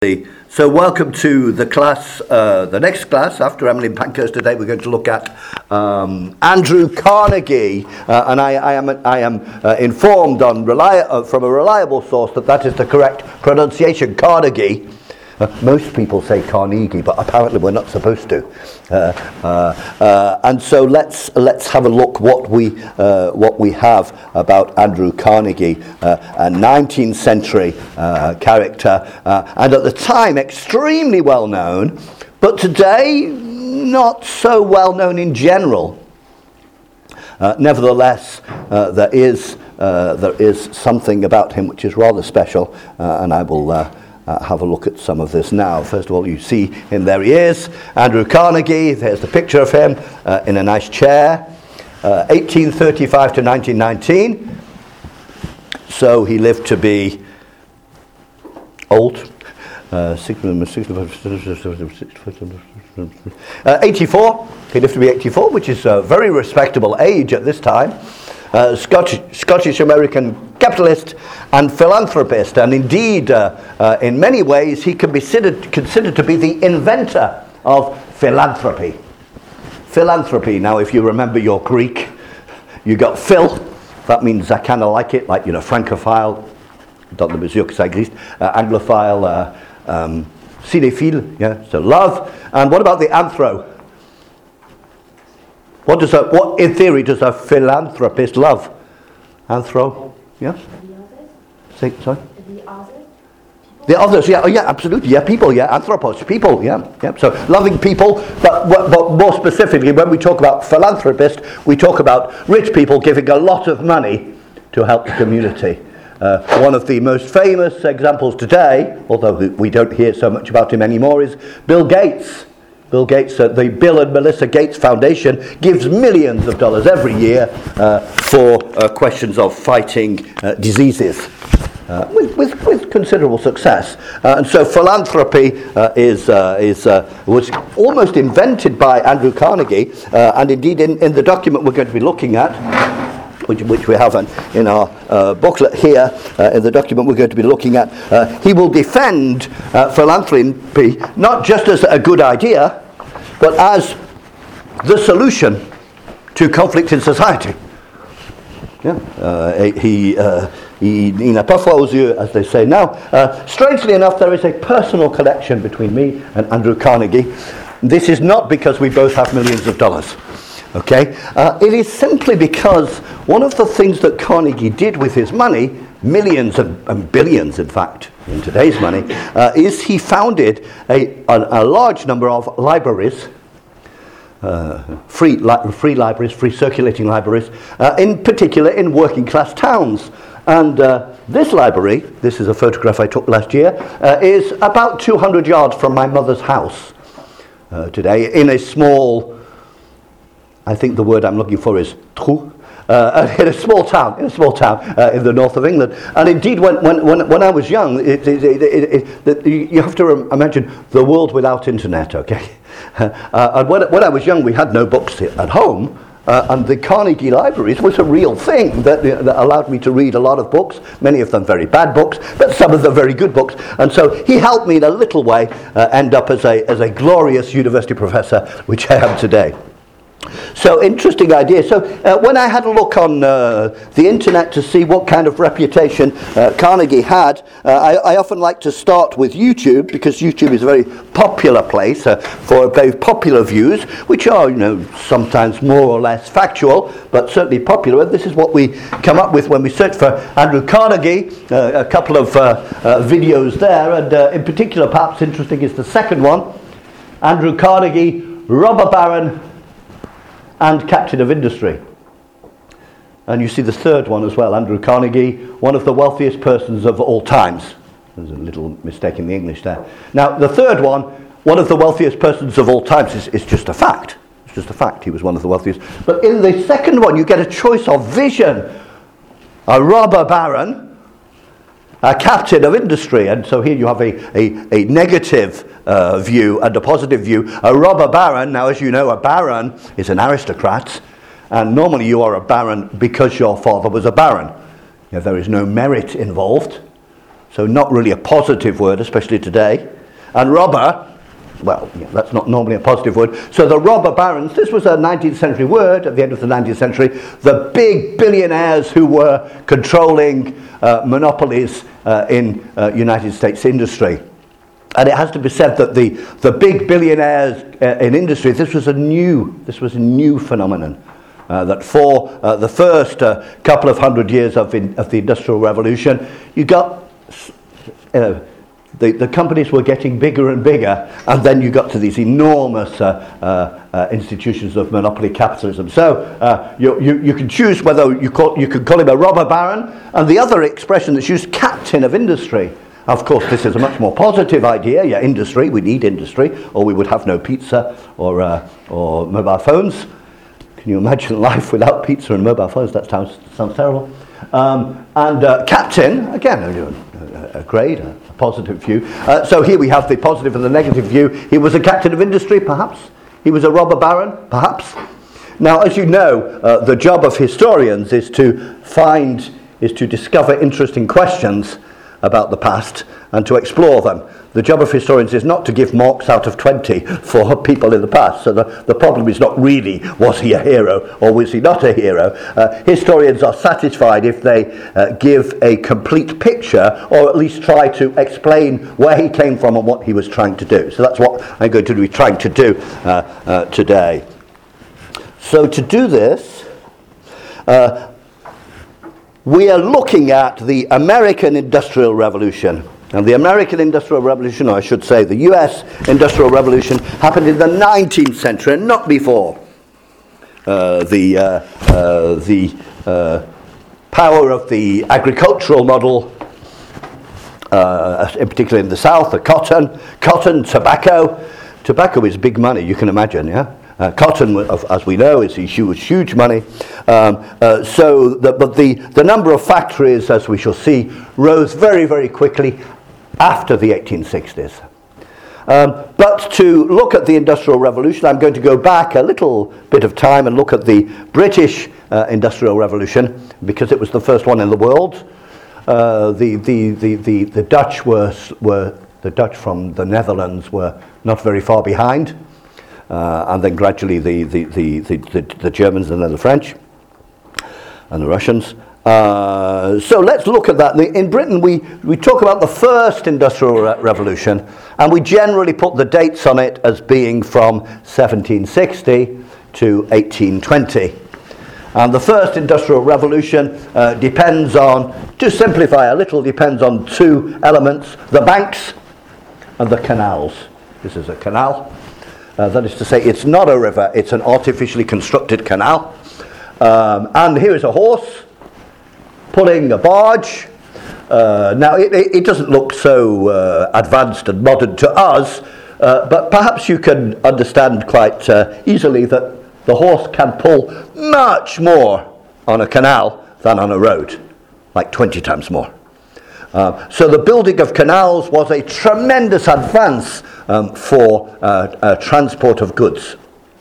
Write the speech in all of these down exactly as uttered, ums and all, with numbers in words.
So welcome to the class, uh, the next class after Emily Pankhurst. Today we're going to look at um, Andrew Carnegie, uh, and I, I am I am uh, informed on reli- uh, from a reliable source that that is the correct pronunciation, Carnegie. Uh, most people say Carnegie, but apparently we're not supposed to. Uh, uh, uh, and so let's let's have a look what we uh, what we have about Andrew Carnegie, uh, a nineteenth century uh, character, uh, and at the time extremely well known, but today not so well known in general. Uh, nevertheless, uh, there is uh, there is something about him which is rather special, uh, and I will. Uh, Uh, have a look at some of this now. First of all, you see him, there he is, Andrew Carnegie. There's the picture of him uh, in a nice chair, uh, eighteen thirty-five to nineteen nineteen. So he lived to be old, uh, uh, eighty-four. He lived to be eighty-four, which is a very respectable age at this time. Uh, Scottish, Scottish-American capitalist and philanthropist, and indeed, uh, uh, in many ways, he can be considered, considered to be the inventor of philanthropy. Philanthropy. Now, if you remember your Greek, you got phil. That means I kind of like it, like, you know, francophile, dans le mesure que ça existe, uh, anglophile, uh, um, cinéphile, yeah, so love. And what about the anthro? What does a, what in theory does a philanthropist love? Anthro, yes? The others? Say, sorry? The others? The others, yeah, oh, yeah, absolutely, yeah, people, yeah, anthropos, people, yeah, yeah. So loving people, but, but more specifically, when we talk about philanthropist, we talk about rich people giving a lot of money to help the community. Uh, one of the most famous examples today, although we don't hear so much about him anymore, is Bill Gates. Bill Gates, uh, the Bill and Melinda Gates Foundation, gives millions of dollars every year uh, for uh, questions of fighting uh, diseases, uh, with, with, with considerable success. Uh, and so philanthropy uh, is uh, is uh, was almost invented by Andrew Carnegie, uh, and indeed in, in the document we're going to be looking at, Which, which we have in, in our uh, booklet here, uh, in the document we're going to be looking at, uh, he will defend uh, philanthropy not just as a good idea, but as the solution to conflict in society. Yeah. Uh, he uh, he, il n'a pas foi aux yeux, as they say now. Uh, strangely enough, there is a personal connection between me and Andrew Carnegie. This is not because we both have millions of dollars. Okay, uh, it is simply because one of the things that Carnegie did with his money, millions and, and billions in fact, in today's money, uh, is he founded a, a, a large number of libraries, uh, free, li- free libraries, free circulating libraries, uh, in particular in working class towns. And uh, this library, this is a photograph I took last year, uh, is about two hundred yards from my mother's house uh, today, in a small, I think the word I'm looking for is trou, uh, in a small town, in a small town uh, in the north of England. And indeed, when when when, when I was young, it, it, it, it, it, you have to rem- imagine the world without internet. Okay, uh, and when when I was young, we had no books at home, uh, and the Carnegie libraries was a real thing that, that allowed me to read a lot of books. Many of them very bad books, but some of them very good books. And so he helped me in a little way uh, end up as a as a glorious university professor, which I am today. So, interesting idea. So, uh, when I had a look on uh, the internet to see what kind of reputation uh, Carnegie had, uh, I, I often like to start with YouTube, because YouTube is a very popular place uh, for very popular views, which are, you know, sometimes more or less factual, but certainly popular. And this is what we come up with when we search for Andrew Carnegie. Uh, a couple of uh, uh, videos there, and uh, in particular, perhaps interesting is the second one: Andrew Carnegie, robber baron, and captain of industry. And you see the third one as well, Andrew Carnegie, one of the wealthiest persons of all times. There's a little mistake in the English there. Now, the third one, one of the wealthiest persons of all times, is, is just a fact. It's just a fact, he was one of the wealthiest. But in the second one, you get a choice of vision. A robber baron, a captain of industry. And so here you have a, a, a negative uh, view and a positive view. A robber baron, now as you know, a baron is an aristocrat, and normally you are a baron because your father was a baron. You know, there is no merit involved. so not really a positive word, especially today. And robber, well, yeah, that's not normally a positive word. So the robber barons, this was a nineteenth century word at the end of the nineteenth century, the big billionaires who were controlling uh, monopolies uh, in uh, United States industry. And it has to be said that the, the big billionaires uh, in industry, this was a new, this was a new phenomenon. Uh, that for uh, the first uh, couple of hundred years of, in, of the Industrial Revolution, you got, uh, the, the companies were getting bigger and bigger, and then you got to these enormous uh, uh, uh, institutions of monopoly capitalism. So uh, you, you, you can choose whether you, call, you could call him a robber baron, and the other expression that's used, captain of industry. Of course, this is a much more positive idea. Yeah, industry, we need industry, or we would have no pizza or, uh, or mobile phones. Can you imagine life without pizza and mobile phones? That sounds, sounds terrible. Um, and uh, captain, again, a, a grade, a, a positive view. Uh, so here we have the positive and the negative view. He was a captain of industry, perhaps. He was a robber baron, perhaps. Now, as you know, uh, the job of historians is to find, is to discover interesting questions about the past and to explore them. The job of historians is not to give marks out of twenty for people in the past. So the, the problem is not really, was he a hero or was he not a hero? Uh, historians are satisfied if they uh, give a complete picture, or at least try to explain where he came from and what he was trying to do. So that's what I'm going to be trying to do uh, uh, today. So to do this, uh, we are looking at the American Industrial Revolution. And the American Industrial Revolution, or I should say the U S Industrial Revolution, happened in the nineteenth century, and not before. Uh, the uh, uh, the uh, power of the agricultural model, uh, in particular in the South, the cotton, cotton, tobacco. Tobacco is big money, you can imagine, yeah? Uh, cotton, as we know, is huge, huge money. Um, uh, so, the, but the, the number of factories, as we shall see, rose very, very quickly after the eighteen sixties. Um, but to look at the Industrial Revolution, I'm going to go back a little bit of time and look at the British uh, Industrial Revolution, because it was the first one in the world. Uh, the, the, the, the, the Dutch were, were the Dutch from the Netherlands were not very far behind. Uh, and then gradually the, the, the, the, the, the Germans and then the French and the Russians. Uh, so let's look at that. In Britain, we, we talk about the first Industrial Re- Revolution, and we generally put the dates on it as being from seventeen sixty to eighteen twenty. And the first Industrial Revolution uh, depends on, to simplify a little, depends on two elements, the banks and the canals. This is a canal. Uh, that is to say, it's not a river, it's an artificially constructed canal. Um, and here is a horse pulling a barge. Uh, now, it, it doesn't look so uh, advanced and modern to us, uh, but perhaps you can understand quite uh, easily that the horse can pull much more on a canal than on a road, like twenty times more. Uh, so the building of canals was a tremendous advance um, for uh, uh, transport of goods.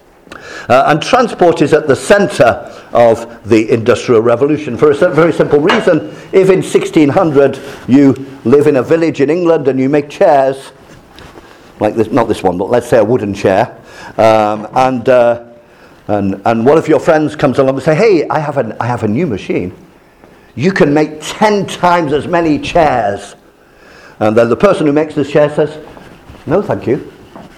Uh, and transport is at the centre of the Industrial Revolution for a very simple reason. If in sixteen hundred you live in a village in England and you make chairs, like this, not this one, but let's say a wooden chair, um, and, uh, and and one of your friends comes along and say, hey, I have, an, I have a new machine. You can make ten times as many chairs. And then the person who makes this chair says, no, thank you.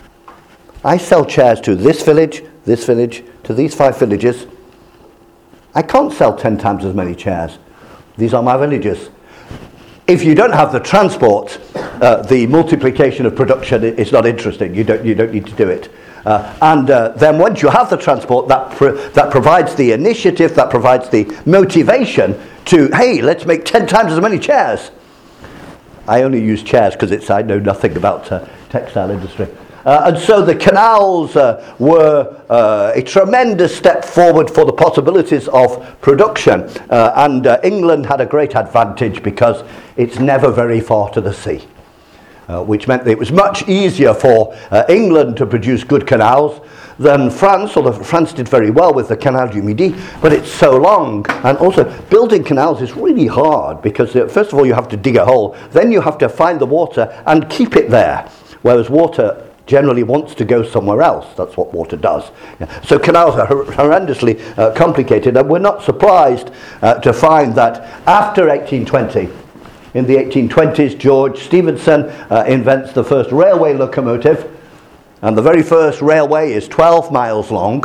I sell chairs to this village, this village, to these five villages. I can't sell ten times as many chairs. These are my villages. If you don't have the transport, uh, the multiplication of production is not interesting. You don't, you don't need to do it. Uh, and uh, then once you have the transport, that pr- that provides the initiative, that provides the motivation to, hey, let's make ten times as many chairs. I only use chairs because it's I know nothing about uh, textile industry. Uh, and so the canals uh, were uh, a tremendous step forward for the possibilities of production. Uh, and uh, England had a great advantage because it's never very far to the sea. uh, which meant that it was much easier for uh, England to produce good canals than France, although France did very well with the Canal du Midi, but it's so long. And also, building canals is really hard because, uh, first of all, you have to dig a hole, then you have to find the water and keep it there, whereas water generally wants to go somewhere else. That's what water does. Yeah. So canals are hor- horrendously uh, complicated, and we're not surprised uh, to find that after eighteen twenty, in the eighteen twenties, George Stephenson uh, invents the first railway locomotive, and the very first railway is twelve miles long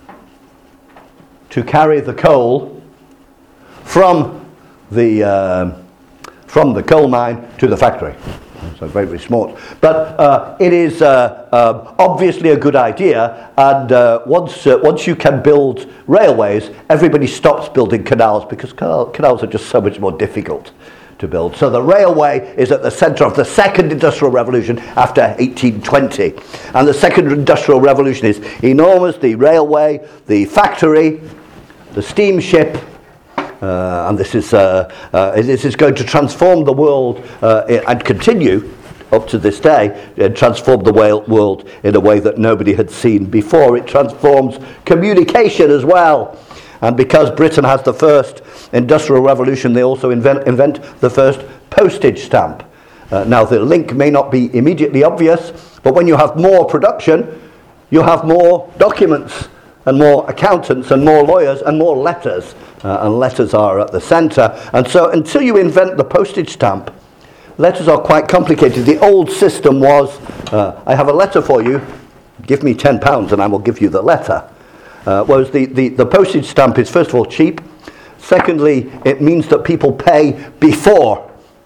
to carry the coal from the uh, from the coal mine to the factory. So very, very smart. But uh, it is uh, uh, obviously a good idea, and uh, once uh, once you can build railways, everybody stops building canals because canal, canals are just so much more difficult to build. So the railway is at the centre of the second industrial revolution after eighteen twenty. And the second industrial revolution is enormous. The railway, the factory, the steamship, Uh, and this is uh, uh, this is going to transform the world uh, and continue up to this day, and transform the world in a way that nobody had seen before. It transforms communication as well. And because Britain has the first industrial revolution, they also invent, invent the first postage stamp. Uh, now the link may not be immediately obvious, but when you have more production, you have more documents and more accountants and more lawyers and more letters. Uh, and letters are at the centre. And so until you invent the postage stamp, letters are quite complicated. The old system was, uh, I have a letter for you, give me ten pounds and I will give you the letter. Uh, whereas the, the, the postage stamp is, first of all, cheap. Secondly, it means that people pay before.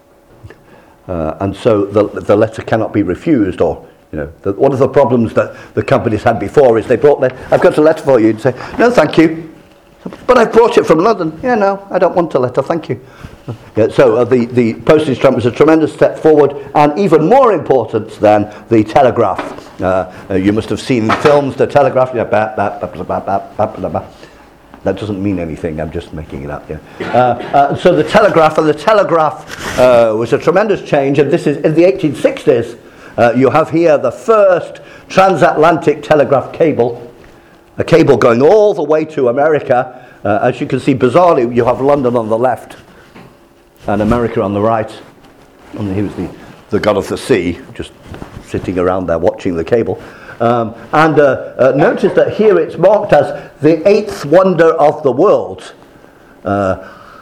Uh, and so the, the letter cannot be refused. Or, you know, the, one of the problems that the companies had before is they brought, le- I've got a letter for you, and say, no, thank you. But I've brought it from London. Yeah, no, I don't want a letter, thank you. Yeah, so uh, the, the postage stamp was a tremendous step forward, and even more important than the telegraph. Uh, uh, you must have seen in films the telegraph. Yeah, bah, bah, bah, bah, bah, bah, bah, bah. That doesn't mean anything, I'm just making it up. Yeah. Uh, uh, so the telegraph, and the telegraph uh, was a tremendous change, and this is in the eighteen sixties. Uh, you have here the first transatlantic telegraph cable. A cable going all the way to America. Uh, as you can see, bizarrely, you have London on the left and America on the right. And here's the, the god of the sea, just sitting around there watching the cable. Um, and uh, uh, notice that here it's marked as the eighth wonder of the world. Uh,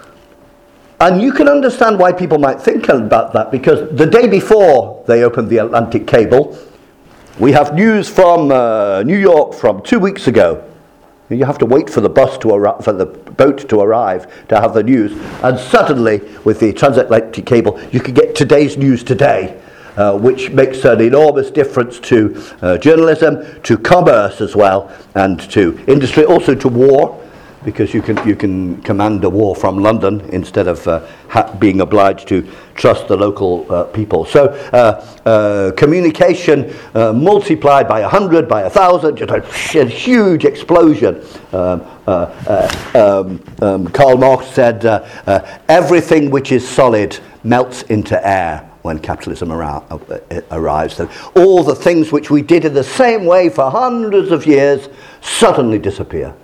and you can understand why people might think about that, because the day before they opened the Atlantic cable, we have news from uh, New York from two weeks ago. You have to wait for the bus to arrive, for the boat to arrive to have the news. And suddenly, with the transatlantic cable, you can get today's news today, uh, which makes an enormous difference to uh, journalism, to commerce as well, and to industry, also to war, because you can you can command a war from London instead of uh, ha- being obliged to trust the local uh, people. So uh, uh, communication uh, multiplied by a hundred, by a thousand, just a huge explosion. Um, uh, uh, um, um, Karl Marx said, uh, uh, everything which is solid melts into air when capitalism ar- uh, arrives. So all the things which we did in the same way for hundreds of years suddenly disappear.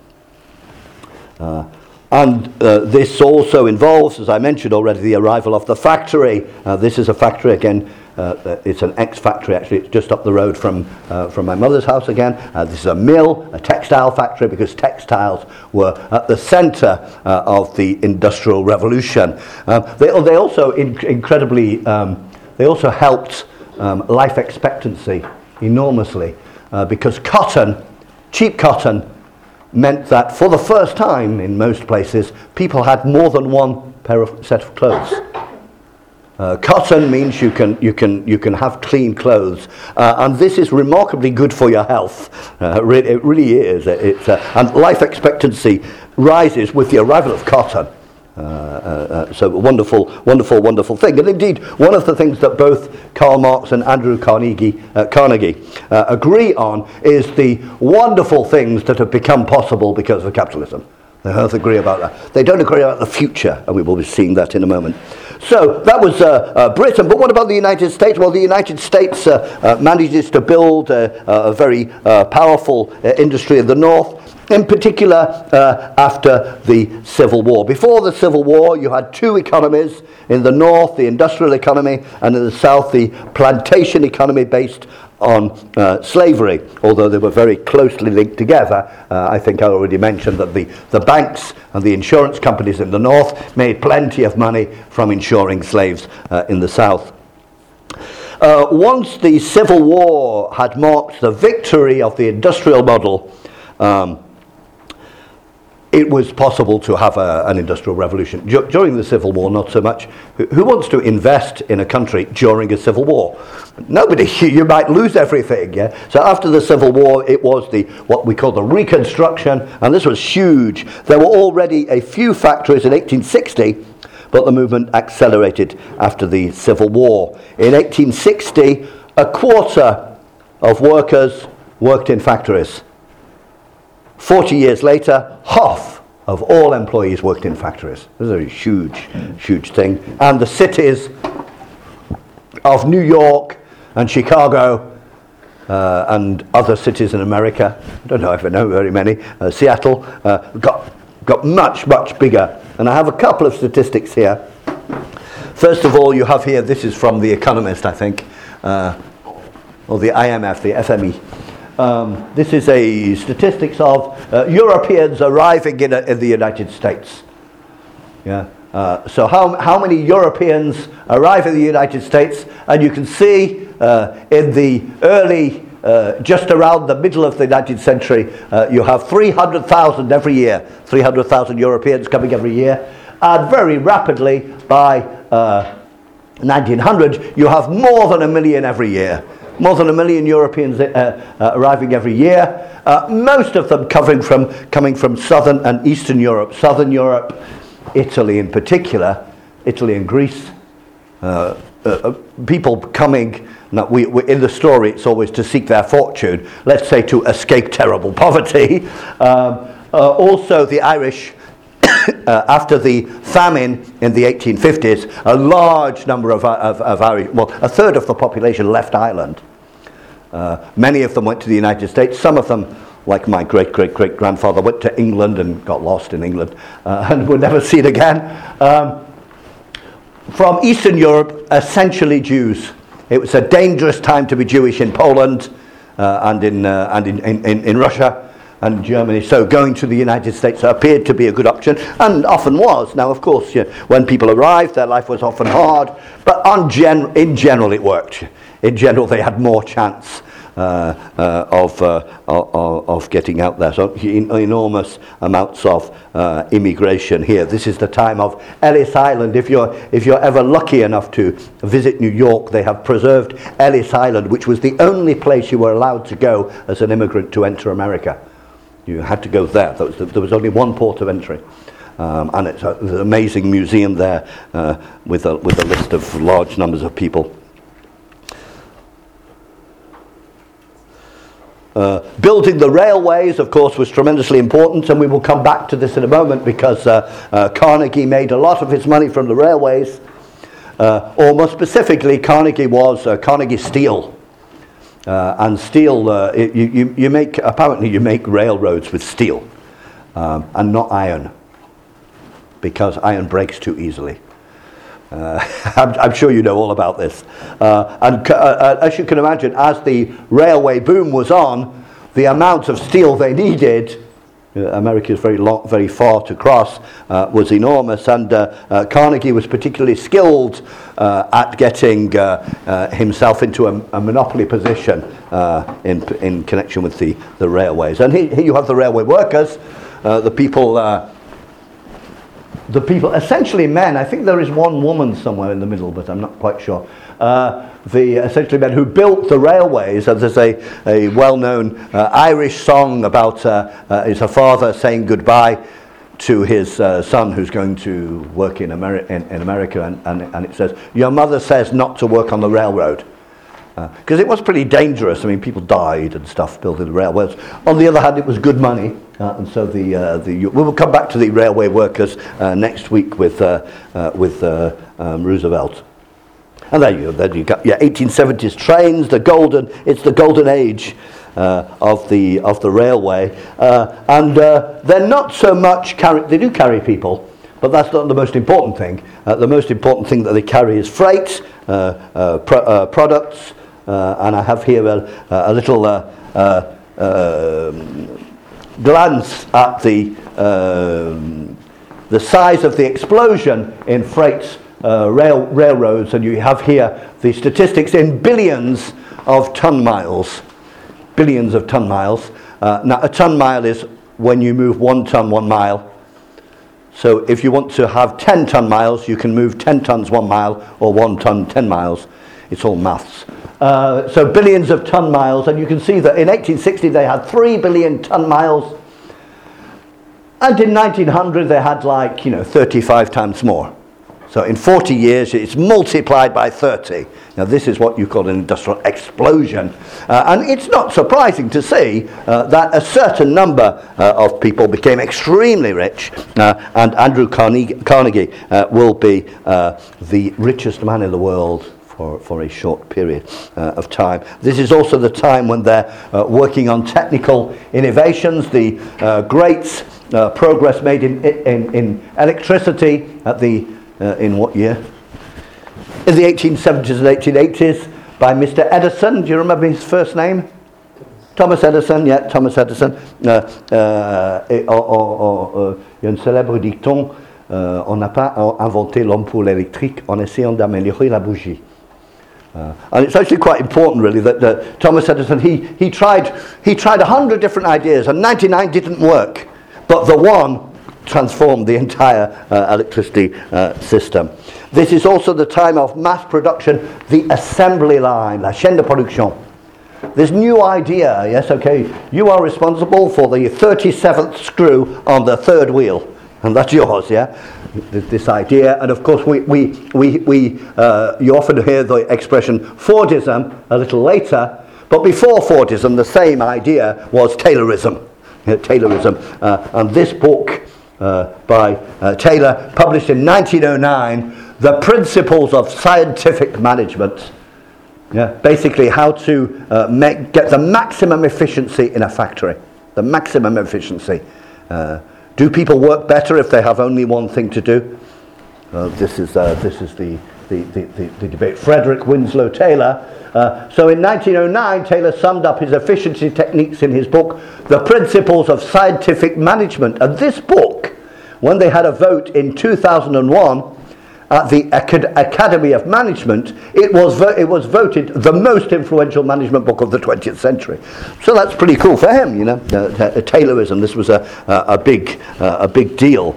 Uh, and uh, this also involves, as I mentioned already, the arrival of the factory. Uh, this is a factory again. Uh, it's an ex-factory actually. It's just up the road from uh, from my mother's house again. Uh, this is a mill, a textile factory, because textiles were at the centre uh, of the Industrial Revolution. Uh, they they also in, incredibly um, they also helped um, life expectancy enormously uh, because cotton, cheap cotton, meant that for the first time in most places, people had more than one pair of set of clothes. Uh, cotton means you can you can you can have clean clothes, uh, and this is remarkably good for your health. Uh, it, it really is. It, it's, uh, and life expectancy rises with the arrival of cotton. Uh, uh, uh, so a wonderful, wonderful, wonderful thing. And indeed, one of the things that both Karl Marx and Andrew Carnegie, uh, Carnegie uh, agree on is the wonderful things that have become possible because of capitalism. They both agree about that. They don't agree about the future, and we will be seeing that in a moment. So that was uh, uh, Britain. But what about the United States? Well, the United States uh, uh, manages to build uh, a very uh, powerful uh, industry in the north, in particular uh, after the Civil War. Before the Civil War, you had two economies. In the north, the industrial economy, and in the south, the plantation economy based on uh, slavery, although they were very closely linked together. Uh, I think I already mentioned that the, the banks and the insurance companies in the north made plenty of money from insuring slaves uh, in the south. Uh, once the Civil War had marked the victory of the industrial model, um, it was possible to have a, an industrial revolution. D- during the Civil War, not so much. Who, who wants to invest in a country during a civil war? Nobody. You might lose everything. Yeah. So after the Civil War, it was the what we call the Reconstruction, and this was huge. There were already a few factories in eighteen sixty, but the movement accelerated after the Civil War. In eighteen sixty, a quarter of workers worked in factories. Forty years later, half of all employees worked in factories. This is a huge, huge thing. And the cities of New York and Chicago uh, and other cities in America, I don't know if I know very many, uh, Seattle, uh, got, got much, much bigger. And I have a couple of statistics here. First of all, you have here, this is from The Economist, I think, uh, or the I M F, the F M E. Um, this is a statistics of uh, Europeans arriving in, a, in the United States. Yeah. Uh, so how how many Europeans arrive in the United States? And you can see uh, in the early, uh, just around the middle of the nineteenth century, uh, you have three hundred thousand every year. three hundred thousand Europeans coming every year. And very rapidly, by uh, nineteen hundred, you have more than a million every year. More than a million Europeans uh, uh, arriving every year, uh, most of them coming from, coming from Southern and Eastern Europe. Southern Europe, Italy in particular, Italy and Greece. Uh, uh, people coming, now we, we, in the story it's always to seek their fortune, let's say to escape terrible poverty. Um, uh, also the Irish, Uh, after the famine in the eighteen fifties, a large number of, of, of Irish, well, a third of the population left Ireland. Uh, many of them went to the United States. Some of them, like my great-great-great-grandfather, went to England and got lost in England uh, and were never seen again. Um, from Eastern Europe, essentially Jews. It was a dangerous time to be Jewish in Poland uh, and, in, uh, and in, in, in Russia and Germany, so going to the United States appeared to be a good option, and often was. Now, of course, you know, when people arrived, their life was often hard, but on gen- in general it worked. In general, they had more chance uh, uh, of, uh, of of getting out there. So en- enormous amounts of uh, immigration here. This is the time of Ellis Island. If you're if you're ever lucky enough to visit New York, they have preserved Ellis Island, which was the only place you were allowed to go as an immigrant to enter America. You had to go there. There was, there was only one port of entry. Um, and it's a, there's an amazing museum there uh, with, a, with a list of large numbers of people. Uh, building the railways, of course, was tremendously important, and we will come back to this in a moment because uh, uh, Carnegie made a lot of his money from the railways. Uh, or more specifically, Carnegie was uh, Carnegie Steel. Uh, and steel, uh, it, you, you make, apparently you make railroads with steel um, and not iron, because iron breaks too easily. Uh, I'm, I'm sure you know all about this. Uh, and uh, uh, as you can imagine, as the railway boom was on, the amount of steel they needed, uh, America is very long, very far to cross, uh, was enormous, and uh, uh, Carnegie was particularly skilled uh, at getting uh, uh, himself into a, a monopoly position uh, in in connection with the, the railways. And here, here you have the railway workers, uh, the people, uh, the people, essentially men. I think there is one woman somewhere in the middle, but I'm not quite sure. Uh, the essentially men who built the railways, and there's a, a well-known uh, Irish song about uh, uh, is her father saying goodbye to his uh, son who's going to work in, Ameri- in, in America, and, and, and it says, "Your mother says not to work on the railroad." Because uh, it was pretty dangerous. I mean, people died and stuff building the railways. On the other hand, it was good money, uh, and so the uh, the we will come back to the railway workers uh, next week with uh, uh, with uh, um, Roosevelt. And there you there you got yeah, eighteen seventies trains, the golden it's the golden age uh, of the of the railway, uh, and uh, they're not so much carry they do carry people. But that's not the most important thing. Uh, the most important thing that they carry is freight, uh, uh, pro uh, products, uh, and I have here a, a little uh, uh, uh, glance at the um, the size of the explosion in freight uh, rail railroads, and you have here the statistics in billions of ton miles, billions of ton miles. Uh, now, a ton mile is when you move one ton one mile. So if you want to have ten ton miles, you can move ten tons one mile, or one ton ten miles. It's all maths. Uh, so billions of ton miles, and you can see that in eighteen sixty they had three billion ton miles, and in nineteen hundred they had like, you know, thirty-five times more. So in forty years it's multiplied by thirty. Now this is what you call an industrial explosion. Uh, and it's not surprising to see uh, that a certain number uh, of people became extremely rich, uh, and Andrew Carnegie, Carnegie uh, will be uh, the richest man in the world for, for a short period uh, of time. This is also the time when they're uh, working on technical innovations, the uh, great uh, progress made in, in, in electricity at the Uh, in what year? In the eighteen seventies and eighteen eighties by Mister Edison. Do you remember his first name? Thomas Edison, yeah, Thomas Edison. Uh, uh, et, or, or, or, il y a un célèbre dicton, euh, on n'a pas inventé l'ampoule électrique en essayant d'améliorer la bougie. Uh, and it's actually quite important, really, that uh, Thomas Edison, he, he tried he tried a hundred different ideas, and ninety-nine didn't work, but the one transformed the entire uh, electricity uh, system. This is also the time of mass production, the assembly line, la chaîne de production. This new idea, yes, okay, you are responsible for the thirty-seventh screw on the third wheel, and that's yours, yeah? This idea, and of course we, we, we, we uh, you often hear the expression Fordism a little later, but before Fordism the same idea was Taylorism. Yeah, Taylorism, uh, and this book Uh, by uh, Taylor, published in nineteen oh nine, The Principles of Scientific Management. Yeah, basically how to uh, make, get the maximum efficiency in a factory. The maximum efficiency. Uh, do people work better if they have only one thing to do? Uh, this is uh, this is the the, the, the the debate. Frederick Winslow Taylor. Uh, so in nineteen oh nine, Taylor summed up his efficiency techniques in his book, The Principles of Scientific Management. And this book, when they had a vote in two thousand one at the Acad- Academy of Management, it was vo- it was voted the most influential management book of the twentieth century. So that's pretty cool for him, you know. Uh, uh, Taylorism. This was a a, a big uh, a big deal.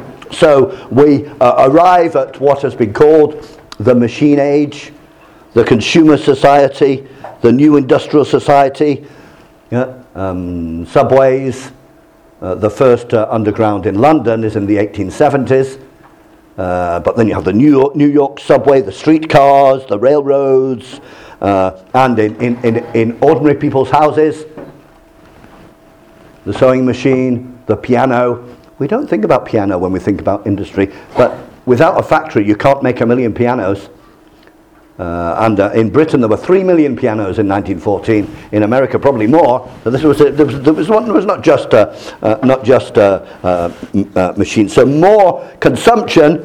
So we uh, arrive at what has been called the machine age, the consumer society, the new industrial society, yeah, um, subways. Uh, the first uh, underground in London is in the eighteen seventies, uh, but then you have the New York, New York subway, the streetcars, the railroads, uh, and in, in, in, in ordinary people's houses, the sewing machine, the piano. We don't think about piano when we think about industry, but without a factory you can't make a million pianos. Uh, and uh, in Britain there were three million pianos in nineteen fourteen. In America probably more. So this was a, there was, there was, one, it was not just uh, uh, not just uh, uh, m- uh, machines. So more consumption,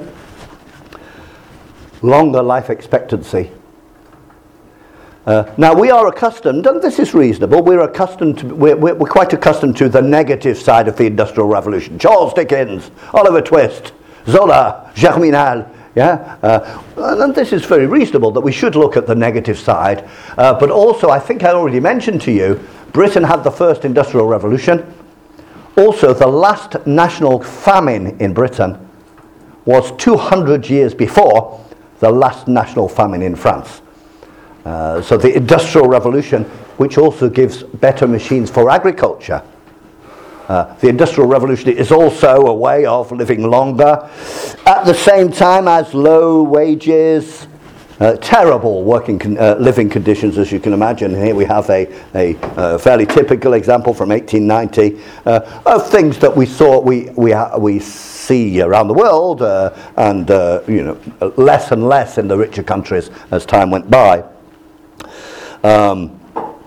longer life expectancy. Uh, now we are accustomed, and this is reasonable. We're accustomed to we're, we're, we're quite accustomed to the negative side of the Industrial Revolution. Charles Dickens, Oliver Twist, Zola, Germinal. Yeah, uh, and this is very reasonable that we should look at the negative side. Uh, but also, I think I already mentioned to you, Britain had the first industrial revolution. Also, the last national famine in Britain was two hundred years before the last national famine in France. Uh, so the industrial revolution, which also gives better machines for agriculture. Uh, the Industrial Revolution is also a way of living longer, at the same time as low wages, Uh, terrible working con- uh, living conditions, as you can imagine. Here we have a, a uh, fairly typical example from eighteen ninety uh, of things that we saw we we ha- we see around the world, uh, and uh, you know, less and less in the richer countries as time went by. Um,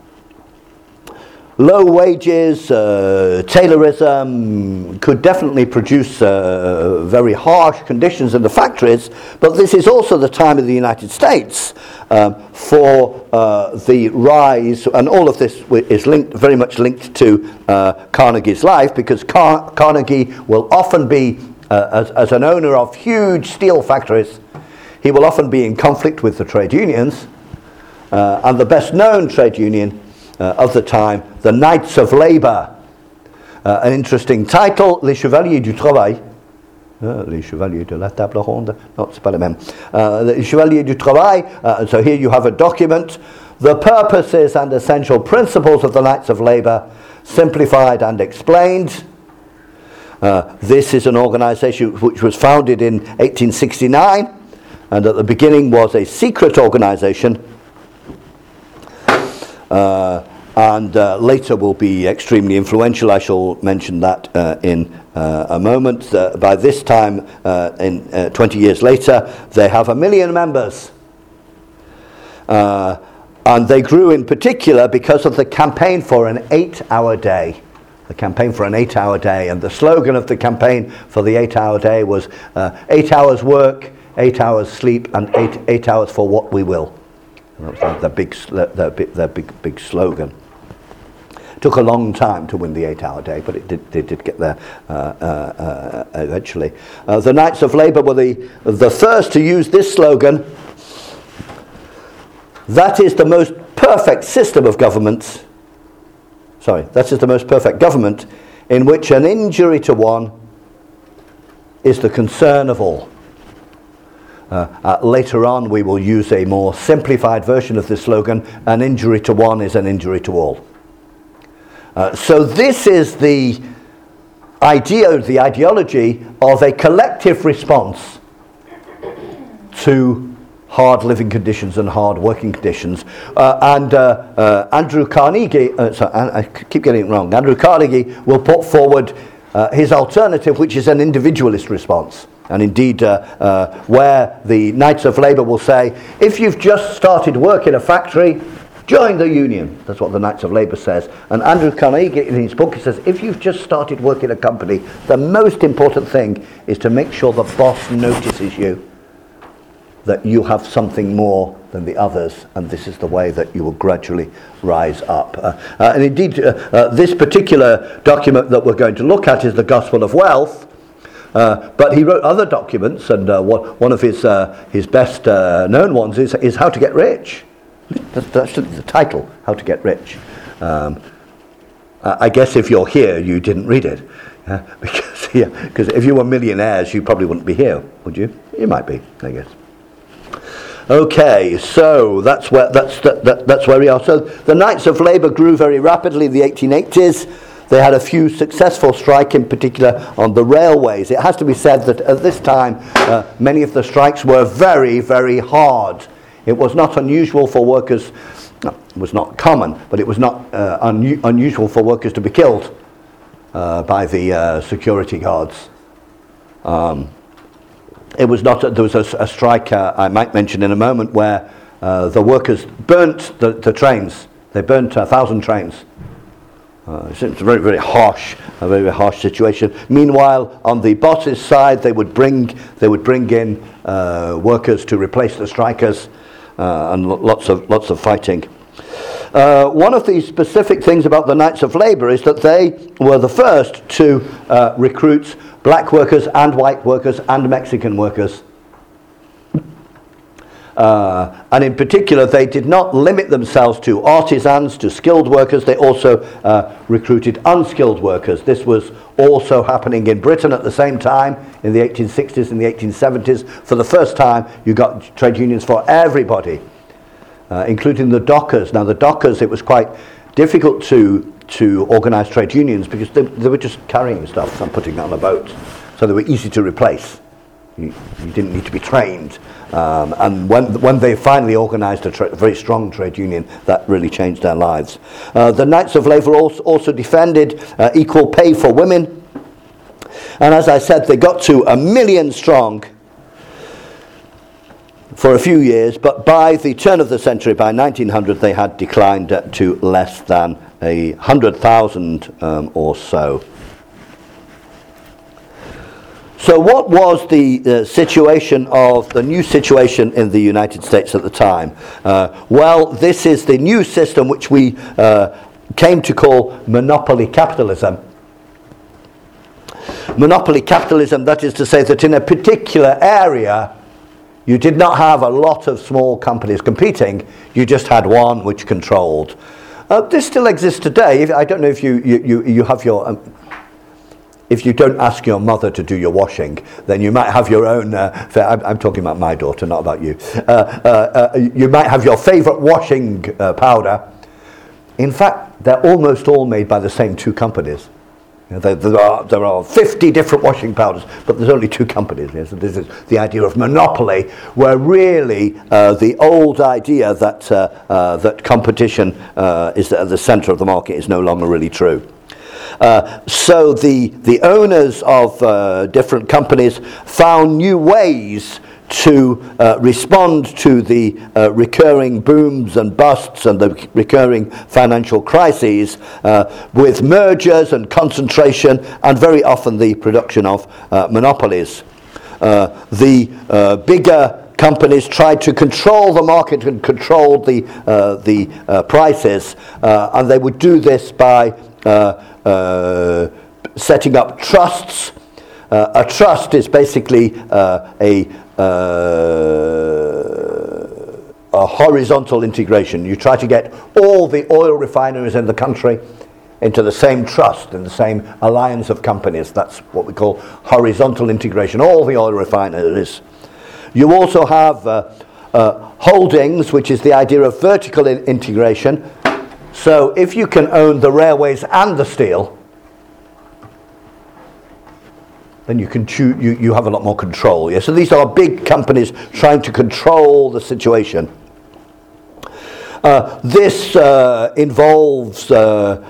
Low wages, uh, Taylorism could definitely produce uh, very harsh conditions in the factories, but this is also the time of the United States um, for uh, the rise, and all of this is linked, very much linked to uh, Carnegie's life, because Car- Carnegie will often be, uh, as, as an owner of huge steel factories, he will often be in conflict with the trade unions, uh, and the best known trade union Uh, of the time, the Knights of Labour. Uh, an interesting title, Les Chevaliers du Travail. Uh, les Chevaliers de la Table Ronde. Non, c'est pas le même. Uh, les Chevaliers du Travail. Uh, so here you have a document. The purposes and essential principles of the Knights of Labour, simplified and explained. Uh, this is an organisation which was founded in eighteen sixty-nine, and at the beginning was a secret organisation. Uh, and uh, later will be extremely influential. I shall mention that uh, in uh, a moment. Uh, by this time, uh, in uh, twenty years later, they have a million members. Uh, and they grew in particular because of the campaign for an eight-hour day. The campaign for an eight-hour day. And the slogan of the campaign for the eight-hour day was uh, eight hours work, eight hours sleep, and eight, eight hours for what we will. That was their, their, big, their, big, their big, big slogan. It took a long time to win the eight-hour day, but it did, they did get there uh, uh, uh, eventually. Uh, the Knights of Labour were the, the first to use this slogan. That is the most perfect system of government. Sorry, that is the most perfect government in which an injury to one is the concern of all. Uh, uh, later on we will use a more simplified version of this slogan: an injury to one is an injury to all. Uh, so this is the idea, the ideology of a collective response to hard living conditions and hard working conditions. Uh, and uh, uh, Andrew Carnegie, uh, sorry, I, I keep getting it wrong, Andrew Carnegie will put forward uh, his alternative, which is an individualist response. And indeed, uh, uh, where the Knights of Labour will say, if you've just started work in a factory, join the union. That's what the Knights of Labour says. And Andrew Carnegie, in his book, he says, if you've just started work in a company, the most important thing is to make sure the boss notices you, that you have something more than the others, and this is the way that you will gradually rise up. Uh, uh, and indeed, uh, uh, this particular document that we're going to look at is the Gospel of Wealth. Uh, but he wrote other documents, and uh, one, one of his uh, his best uh, known ones is is How to Get Rich. That's, that's the title, How to Get Rich. Um, I guess if you're here, you didn't read it, uh, because yeah, because if you were millionaires, you probably wouldn't be here, would you? You might be, I guess. Okay, so that's where that's that, that, that's where we are. So the Knights of Labour grew very rapidly in the eighteen eighties. They had a few successful strikes, in particular on the railways. It has to be said that at this time, uh, many of the strikes were very, very hard. It was not unusual for workers, no, it was not common, but it was not uh, un- unusual for workers to be killed uh, by the uh, security guards. Um, it was not, a, there was a, a strike, uh, I might mention in a moment, where uh, the workers burnt the, the trains. They burnt a thousand trains. Uh, it's a very, very harsh, a very, very harsh situation. Meanwhile, on the boss's side, they would bring, they would bring in uh, workers to replace the strikers, uh, and lo- lots of, lots of fighting. Uh, one of the specific things about the Knights of Labour is that they were the first to uh, recruit black workers and white workers and Mexican workers. Uh, and in particular, they did not limit themselves to artisans, to skilled workers. They also uh, recruited unskilled workers. This was also happening in Britain at the same time, in the eighteen sixties and the eighteen seventies. For the first time, you got trade unions for everybody, uh, including the dockers. Now, the dockers, it was quite difficult to to organise trade unions because they, they were just carrying stuff and putting it on a boat. So they were easy to replace. You, you didn't need to be trained. Um, and when, when they finally organised a tra- very strong trade union, that really changed their lives. Uh, the Knights of Labour also, also defended uh, equal pay for women. And as I said, they got to a million strong for a few years, but by the turn of the century, by nineteen hundred, they had declined uh, to less than a hundred thousand um, or so. So what was the uh, situation of the new situation in the United States at the time? Uh, well, this is the new system which we uh, came to call monopoly capitalism. Monopoly capitalism, that is to say that in a particular area, you did not have a lot of small companies competing, you just had one which controlled. Uh, this still exists today. If, I don't know if you, you, you, you have your... Um, If you don't ask your mother to do your washing, then you might have your own, uh, I'm, I'm talking about my daughter, not about you. Uh, uh, uh, you might have your favourite washing uh, powder. In fact, they're almost all made by the same two companies. You know, there, there, are, there are fifty different washing powders, but there's only two companies. Yes? So this is the idea of monopoly, where really uh, the old idea that, uh, uh, that competition uh, is at the centre of the market is no longer really true. Uh, so the the owners of uh, different companies found new ways to uh, respond to the uh, recurring booms and busts and the recurring financial crises uh, with mergers and concentration and very often the production of uh, monopolies. Uh, the uh, bigger companies tried to control the market and control the uh, the uh, prices, uh, and they would do this by uh, Uh, setting up trusts. Uh, a trust is basically uh, a, uh, a horizontal integration. You try to get all the oil refineries in the country into the same trust, in the same alliance of companies. That's what we call horizontal integration, all the oil refineries. You also have uh, uh, holdings, which is the idea of vertical in- integration. So if you can own the railways and the steel, then you can choose, you, you have a lot more control. Yeah? So these are big companies trying to control the situation. Uh, this uh, involves uh,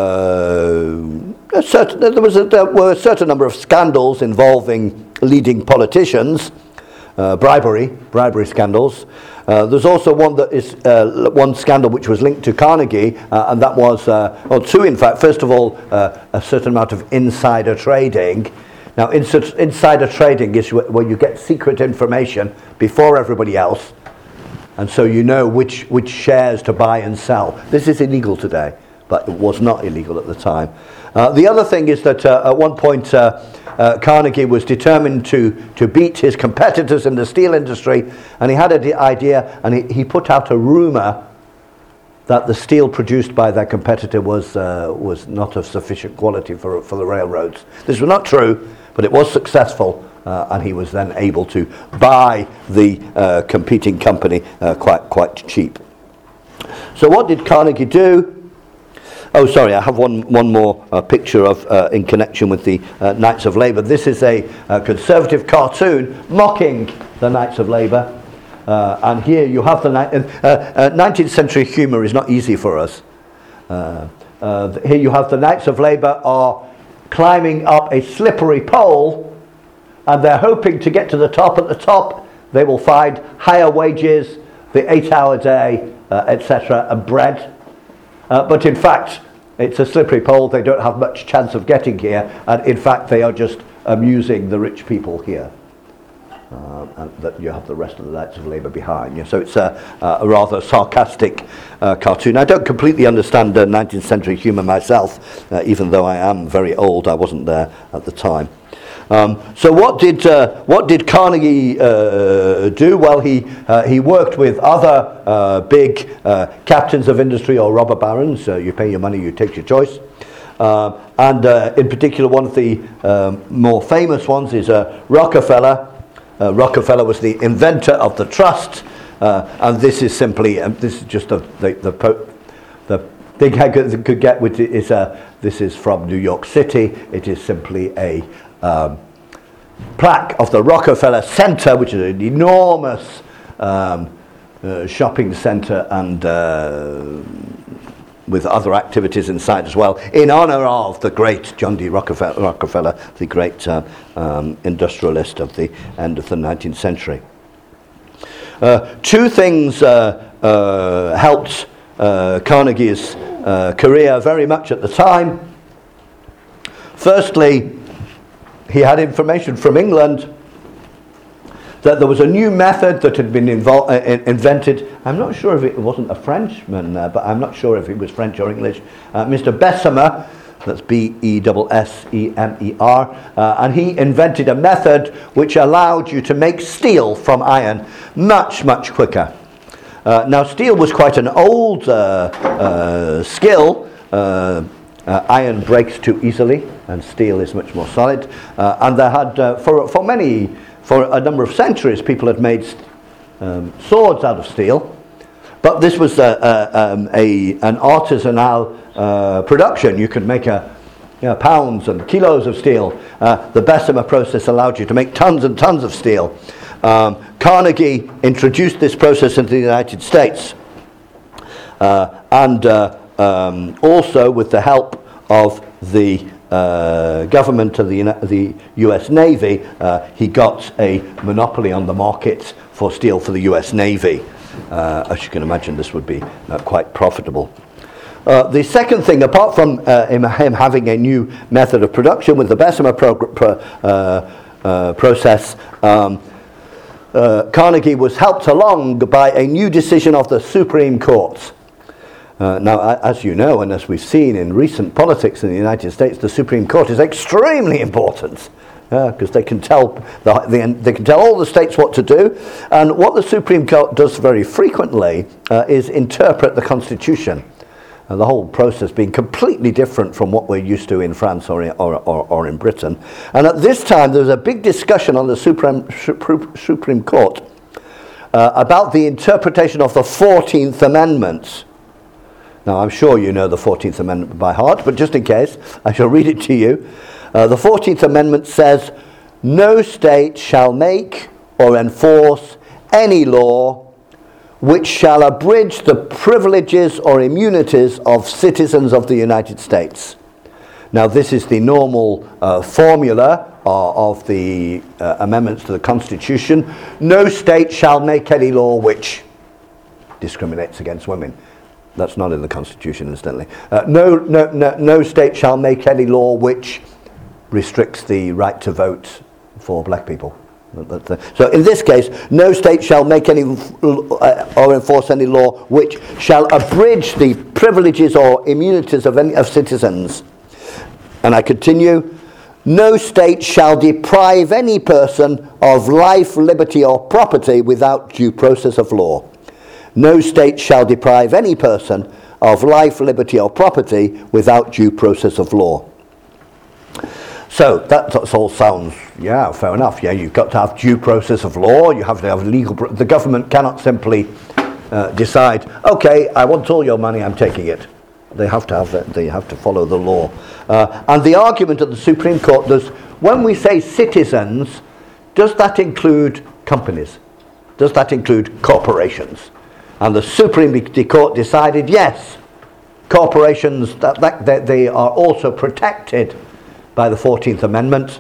uh, a certain, there, was a, there were a certain number of scandals involving leading politicians, uh, bribery, bribery scandals. Uh, there's also one that is uh, one scandal which was linked to Carnegie, uh, and that was, uh, well, two in fact. First of all, uh, a certain amount of insider trading. Now, ins- insider trading is wh- where you get secret information before everybody else, and so you know which which shares to buy and sell. This is illegal today, but it was not illegal at the time. Uh, the other thing is that uh, at one point uh, uh, Carnegie was determined to, to beat his competitors in the steel industry, and he had an idea, and he, he put out a rumour that the steel produced by their competitor was uh, was not of sufficient quality for for the railroads. This was not true, but it was successful, uh, and he was then able to buy the uh, competing company uh, quite quite cheap. So what did Carnegie do? Oh, sorry, I have one, one more uh, picture of uh, in connection with the uh, Knights of Labour. This is a, a conservative cartoon mocking the Knights of Labour. Uh, and here you have the ni- uh, uh, nineteenth century humour is not easy for us. Uh, uh, here you have the Knights of Labour are climbing up a slippery pole, and they're hoping to get to the top. At the top, they will find higher wages, the eight-hour day, uh, et cetera, and bread. Uh, but in fact, it's a slippery pole. They don't have much chance of getting here, and in fact, they are just amusing the rich people here. Uh, and that you have the rest of the Knights of Labour behind you. So it's a, a rather sarcastic uh, cartoon. I don't completely understand uh, nineteenth century humour myself, uh, even though I am very old. I wasn't there at the time. Um, so what did uh, what did Carnegie uh, do? Well, he uh, he worked with other uh, big uh, captains of industry or robber barons. Uh, you pay your money, you take your choice. Uh, and uh, in particular, one of the um, more famous ones is uh, Rockefeller. Uh, Rockefeller was the inventor of the trust, uh, and this is simply um, this is just the the the, po- the thing I could, could get with it is uh, this is from New York City. It is simply a um, plaque of the Rockefeller Center, which is an enormous um, uh, shopping center and uh, with other activities inside as well, in honor of the great John D. Rockefeller, Rockefeller the great uh, um, industrialist of the end of the nineteenth century. Uh, two things uh, uh, helped uh, Carnegie's uh, career very much at the time. Firstly, he had information from England that there was a new method that had been invol- uh, invented. I'm not sure if it wasn't a Frenchman, uh, but I'm not sure if it was French or English. Uh, Mister Bessemer, that's B E S S E M E R, uh, and he invented a method which allowed you to make steel from iron much, much quicker. Uh, now, steel was quite an old uh, uh, skill. Uh, uh, iron breaks too easily, and steel is much more solid. Uh, and they had, uh, for for many, for a number of centuries, people had made um, swords out of steel. But this was a, a, um, a an artisanal uh, production. You could make a you know, pounds and kilos of steel. Uh, the Bessemer process allowed you to make tons and tons of steel. Um, Carnegie introduced this process into the United States, uh, and uh, um, also with the help of the uh, government of the, the U S Navy, uh, he got a monopoly on the market for steel for the U S Navy. Uh, as you can imagine, this would be uh, quite profitable. Uh, the second thing, apart from uh, him, him having a new method of production with the Bessemer pro- pro- uh, uh, process, um, uh, Carnegie was helped along by a new decision of the Supreme Court. Uh, now, as you know, and as we've seen in recent politics in the United States, the Supreme Court is extremely important. Because uh, they can tell the, the, they can tell all the states what to do, and what the Supreme Court does very frequently uh, is interpret the Constitution, and the whole process being completely different from what we're used to in France or or, or, or in Britain. And at this time, there was a big discussion on the Supreme Supreme Court uh, about the interpretation of the fourteenth Amendment. Now, I'm sure you know the fourteenth Amendment by heart, but just in case, I shall read it to you. Uh, the fourteenth Amendment says, "No state shall make or enforce any law which shall abridge the privileges or immunities of citizens of the United States." Now, this is the normal uh, formula uh, of the uh, amendments to the Constitution. No state shall make any law which discriminates against women. That's not in the Constitution, incidentally. Uh, no, no, no, no state shall make any law which restricts the right to vote for black people. So in this case, no state shall make any uh, or enforce any law which shall abridge the privileges or immunities of any of citizens. And I continue, no state shall deprive any person of life, liberty or property without due process of law. No state shall deprive any person of life, liberty or property without due process of law. So that, that all sounds, yeah, fair enough. Yeah, you've got to have due process of law. You have to have legal. Pro- the government cannot simply uh, decide, okay, I want all your money, I'm taking it. They have to have that. They have to follow the law. Uh, and the argument at the Supreme Court is, when we say citizens, does that include companies? Does that include corporations? And the Supreme Court decided, yes, corporations that, that, that they are also protected by the fourteenth Amendment.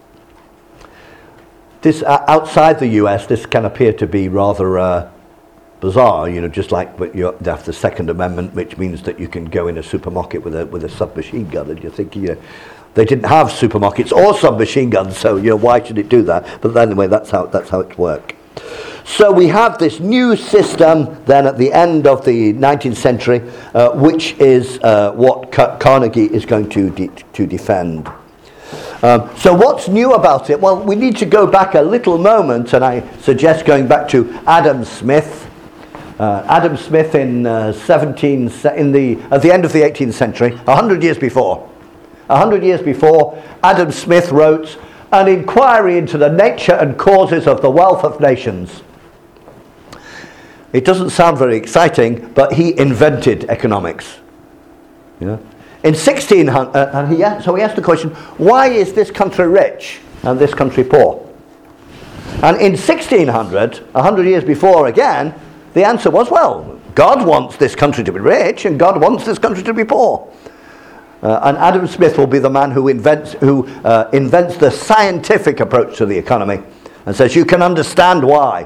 This uh, outside the U S, this can appear to be rather uh, bizarre. You know, just like you have the Second Amendment, which means that you can go in a supermarket with a with a submachine gun, and you think, you know, they didn't have supermarkets or submachine guns, so you know, why should it do that? But anyway, that's how that's how it worked. So we have this new system then at the end of the nineteenth century, uh, which is uh, what Car- Carnegie is going to de- to defend. Um, so what's new about it? Well, we need to go back a little moment, and I suggest going back to Adam Smith. Uh, Adam Smith in uh, seventeen in the at the end of the eighteenth century, a hundred years before. A hundred years before, Adam Smith wrote an inquiry into the nature and causes of the wealth of nations. It doesn't sound very exciting, but he invented economics. Yeah. In sixteen hundred, uh, and he asked, so he asked the question, why is this country rich? and this country poor. And in sixteen hundred, a hundred years before again, the answer was, well, God wants this country to be rich and God wants this country to be poor. Uh, and Adam Smith will be the man who invents who uh, invents the scientific approach to the economy and says you can understand why.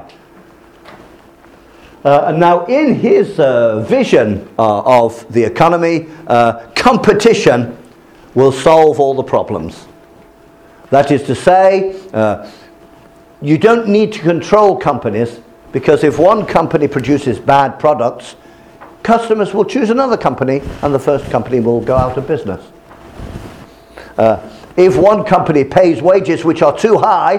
Uh, and now in his uh, vision uh, of the economy, uh, competition will solve all the problems. That is to say, uh, you don't need to control companies, because if one company produces bad products, customers will choose another company and the first company will go out of business. Uh, if one company pays wages which are too high,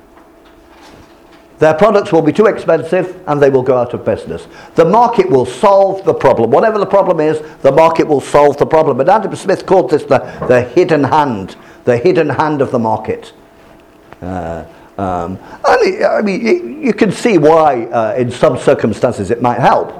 their products will be too expensive and they will go out of business. The market will solve the problem. Whatever the problem is, the market will solve the problem. And Adam Smith called this the, the hidden hand, the hidden hand of the market. Uh, um, I mean, I mean you, you can see why uh, in some circumstances it might help.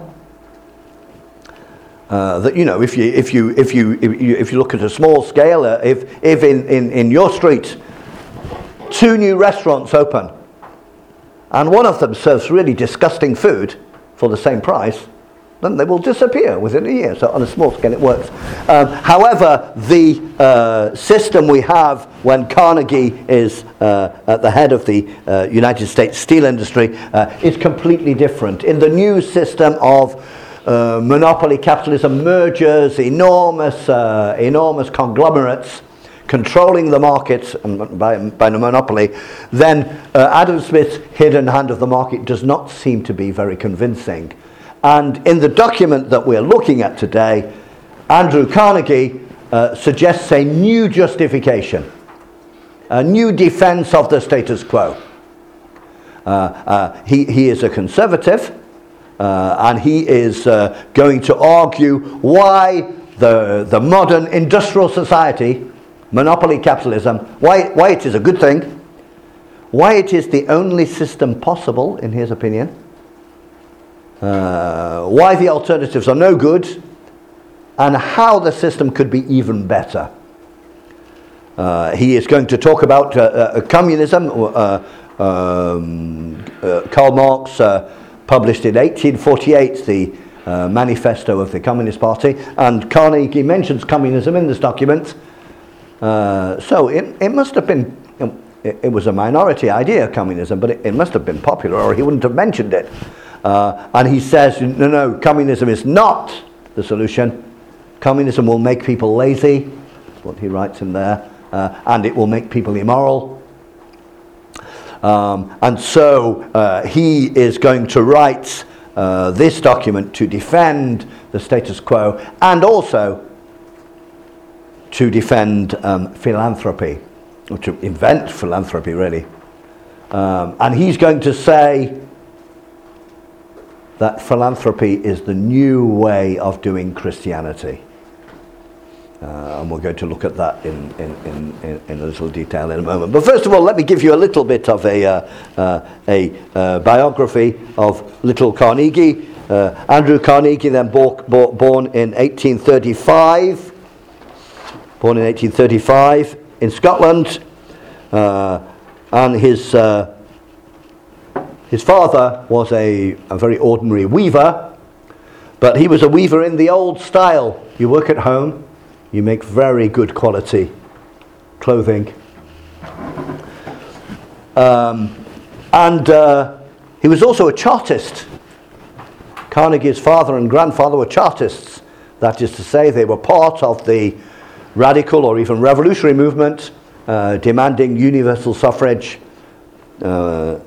Uh, that you know, if you if you if you if you, if you look at a small scale, uh, if if in, in, in your street two new restaurants open, and one of them serves really disgusting food for the same price, then they will disappear within a year. So on a small scale, it works. Um, however, the uh, system we have when Carnegie is uh, at the head of the uh, United States steel industry uh, is completely different. In the new system of Uh, monopoly capitalism, mergers, enormous, uh, enormous conglomerates controlling the markets by, by the monopoly, then uh, Adam Smith's hidden hand of the market does not seem to be very convincing. And in the document that we're looking at today, Andrew Carnegie uh, suggests a new justification, a new defense of the status quo. Uh, uh, he, he is a conservative. Uh, and he is uh, going to argue why the, the modern industrial society, monopoly capitalism, why, why it is a good thing, why it is the only system possible, in his opinion, uh, why the alternatives are no good, and how the system could be even better. Uh, he is going to talk about uh, uh, communism. Uh, um, uh, Karl Marx uh, published in eighteen forty-eight the uh, manifesto of the Communist Party, and Carnegie mentions communism in this document. Uh, so it, it must have been, it, it was a minority idea, communism, but it, it must have been popular or he wouldn't have mentioned it. Uh, and he says, no, no, communism is not the solution. Communism will make people lazy, that's what he writes in there, uh, and it will make people immoral. Um, and so uh, he is going to write uh, this document to defend the status quo and also to defend um, philanthropy, or to invent philanthropy really. Um, and he's going to say that philanthropy is the new way of doing Christianity. Uh, and we're going to look at that in, in, in, in a little detail in a moment. But first of all, let me give you a little bit of a, uh, uh, a uh, biography of little Carnegie. Uh, Andrew Carnegie, then bo- bo- born in eighteen thirty-five, born in eighteen thirty-five in Scotland, uh, and his uh, his father was a, a very ordinary weaver, but he was a weaver in the old style. You work at home. You make very good quality clothing. Um, and uh, he was also a Chartist. Carnegie's father and grandfather were Chartists. That is to say, they were part of the radical or even revolutionary movement uh, demanding universal suffrage uh,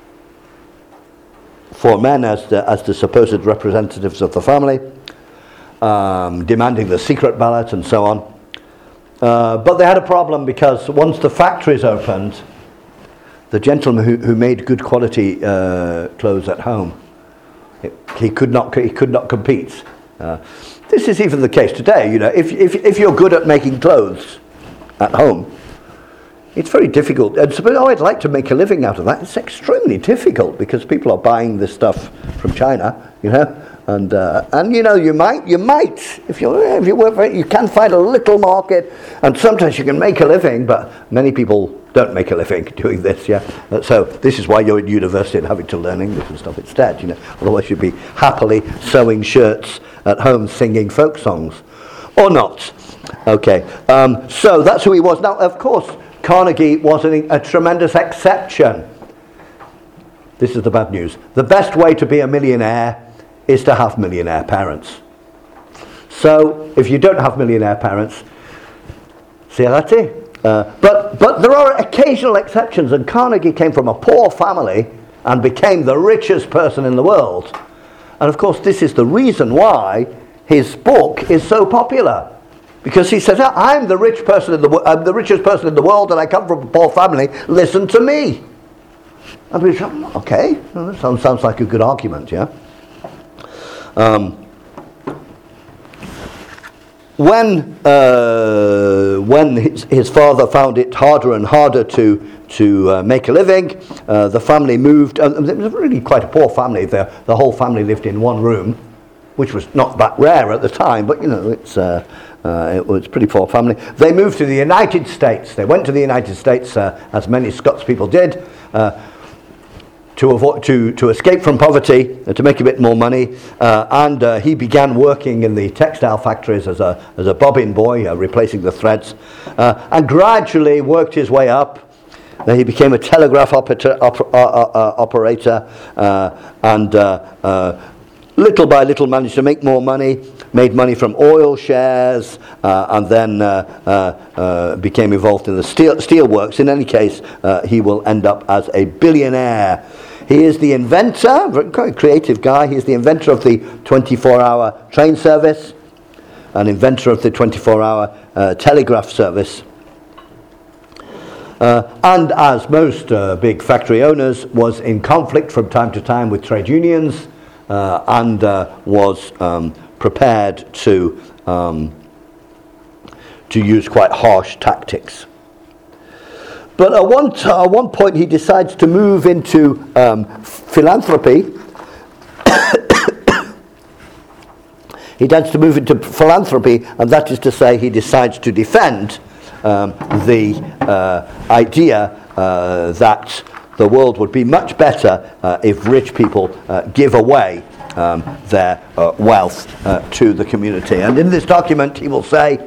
for men as the, as the supposed representatives of the family. Um, demanding the secret ballot and so on. Uh, but they had a problem because once the factories opened, the gentleman who, who made good quality uh, clothes at home, it, he could not he could not compete. Uh, this is even the case today. You know, if if if you're good at making clothes at home, it's very difficult. And suppose, oh, I'd like to make a living out of that. It's extremely difficult because people are buying this stuff from China. You know. And uh, and you know you might you might if you if you work for it, you can find a little market, and sometimes you can make a living, but many people don't make a living doing this, yeah. Uh, so this is why you're at university and having to learn English and stuff instead, you know. Otherwise you'd be happily sewing shirts at home singing folk songs. Or not. Okay, um, so that's who he was. Now, of course, Carnegie was an, a tremendous exception. This is the bad news. The best way to be a millionaire is to have millionaire parents. So, if you don't have millionaire parents, see how that's it. Uh, but, but there are occasional exceptions, and Carnegie came from a poor family and became the richest person in the world. And of course, this is the reason why his book is so popular. Because he says, I'm the rich person in the wo- I'm the richest person in the world, and I come from a poor family. Listen to me. And we say, okay, well, that sounds, sounds like a good argument, yeah. Um, when uh, when his, his father found it harder and harder to to uh, make a living, uh, the family moved. Uh, it was really quite a poor family. The the whole family lived in one room, which was not that rare at the time, but you know it's. Uh, Uh, it was a pretty poor family. They moved to the United States. They went to the United States, uh, as many Scots people did, uh, to avoid to to escape from poverty, uh, to make a bit more money. Uh, and uh, he began working in the textile factories as a as a bobbin boy, uh, replacing the threads, uh, and gradually worked his way up. Uh, he became a telegraph operator, op- uh, uh, operator, uh, and. Uh, uh, Little by little managed to make more money, made money from oil shares, uh, and then uh, uh, uh, became involved in the steel, steel works. In any case, uh, he will end up as a billionaire. He is the inventor, very quite creative guy, he is the inventor of the twenty-four hour train service, an inventor of the twenty-four hour uh, telegraph service. Uh, and as most uh, big factory owners, was in conflict from time to time with trade unions, Uh, and uh, was um, prepared to um, to use quite harsh tactics. But at one, t- at one point he decides to move into um, philanthropy. He decides to move into philanthropy, and that is to say he decides to defend um, the uh, idea uh, that the world would be much better uh, if rich people uh, give away um, their uh, wealth uh, to the community. And in this document he will say,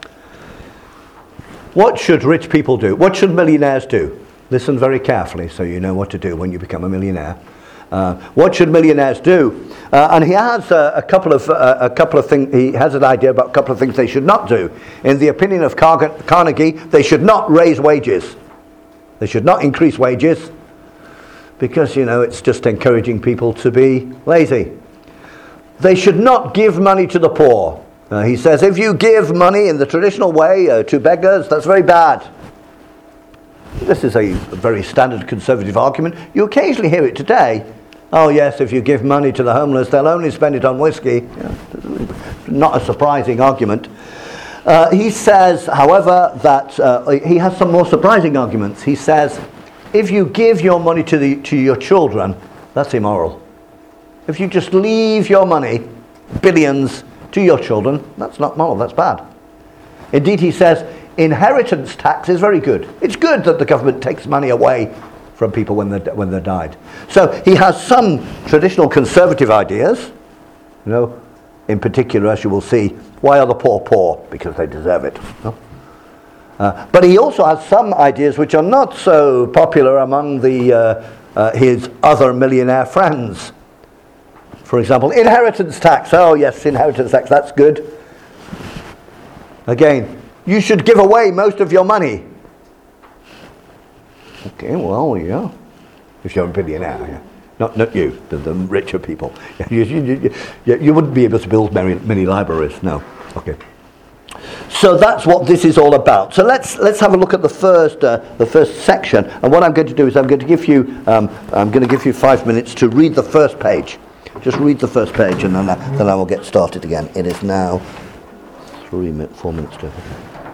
what should rich people do? What should millionaires do? Listen very carefully so you know what to do when you become a millionaire. Uh, what should millionaires do? Uh, and he has uh, a couple of uh, a couple of things. He has an idea about a couple of things they should not do. In the opinion of Car- Carnegie, they should not raise wages. They should not increase wages, because, you know, it's just encouraging people to be lazy. They should not give money to the poor. Uh, he says, if you give money in the traditional way uh, to beggars, that's very bad. This is a very standard conservative argument. You occasionally hear it today. Oh yes, if you give money to the homeless, they'll only spend it on whiskey. Yeah, not a surprising argument. Uh, he says, however, that uh, he has some more surprising arguments. He says, if you give your money to the to your children, that's immoral. If you just leave your money, billions, to your children, that's not moral, that's bad. Indeed, he says, inheritance tax is very good. It's good that the government takes money away from people when they're, when they're died. So he has some traditional conservative ideas, you know, in particular, as you will see, why are the poor poor? Because they deserve it. No? Uh, but he also has some ideas which are not so popular among the uh, uh, his other millionaire friends. For example, inheritance tax. Oh yes, inheritance tax, that's good. Again, you should give away most of your money. Okay, well, yeah. If you're a billionaire, yeah. Not not you, the, the richer people. You, you, you, you, you wouldn't be able to build many, many libraries, no. Okay. So that's what this is all about. So let's let's have a look at the first uh, the first section. And what I'm going to do is I'm going to give you um, I'm going to give you five minutes to read the first page. Just read the first page, and then I, then I will get started again. It is now three minutes, four minutes to.